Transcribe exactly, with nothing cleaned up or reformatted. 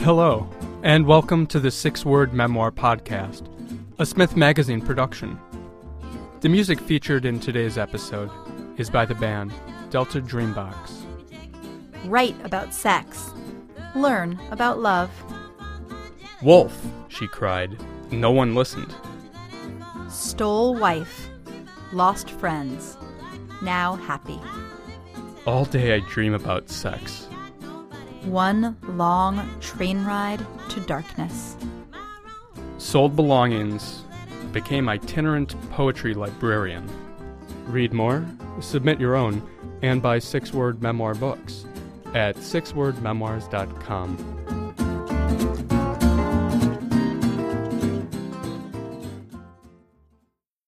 Hello, and welcome to the Six Word Memoir Podcast, a Smith Magazine production. The music featured in today's episode is by the band Delta Dreambox. Write about sex. Learn about love. Wolf, she cried. No one listened. Stole wife. Lost friends. Now happy. All day I dream about sex. One long train ride to darkness. Sold belongings. Became itinerant poetry librarian. Read more, submit your own, and buy Six Word Memoir books at six word memoirs dot com.